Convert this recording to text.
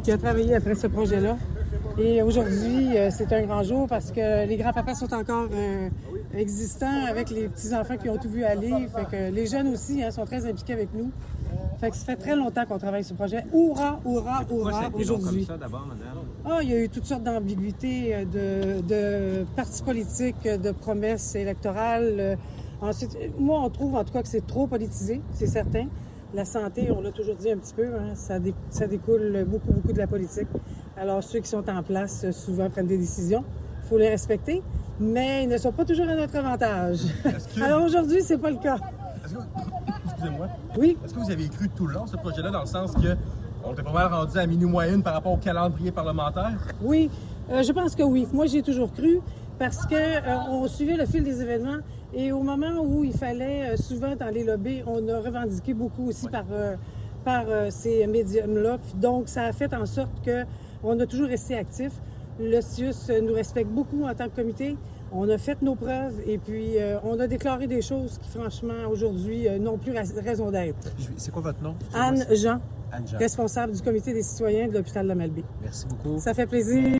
qui a travaillé après ce projet-là. Et aujourd'hui, c'est un grand jour parce que les grands-papas sont encore existants avec les petits-enfants qui ont tout vu aller. Fait que les jeunes aussi sont très impliqués avec nous. Fait que ça fait très longtemps qu'on travaille sur ce projet. Hurrah, hurrah, hurrah aujourd'hui. Comme ça, d'abord, madame? Ah, il y a eu toutes sortes d'ambiguïtés de partis politiques, de promesses électorales. Ensuite, moi, on trouve en tout cas que c'est trop politisé, c'est certain. La santé, on l'a toujours dit un petit peu, ça découle beaucoup, beaucoup de la politique. Alors, ceux qui sont en place, souvent, prennent des décisions. Il faut les respecter, mais ils ne sont pas toujours à notre avantage. Alors, aujourd'hui, c'est pas le cas. Excusez-moi. Oui? Est-ce que vous avez cru tout le long ce projet-là, dans le sens que on était pas mal rendu à minuit moins une par rapport au calendrier parlementaire? Oui, je pense que oui. Moi, j'y ai toujours cru parce que on suivait le fil des événements et au moment où il fallait, souvent dans les lobbies, on a revendiqué beaucoup aussi par ces médiums-là. Donc, ça a fait en sorte qu'on a toujours resté actifs. Le CIUS nous respecte beaucoup en tant que comité. On a fait nos preuves et puis on a déclaré des choses qui, franchement, aujourd'hui, n'ont plus raison d'être. C'est quoi votre nom? Anne Jean, Anne Jean. responsable du comité des citoyens de l'hôpital de la Malbaie. Merci beaucoup. Ça fait plaisir.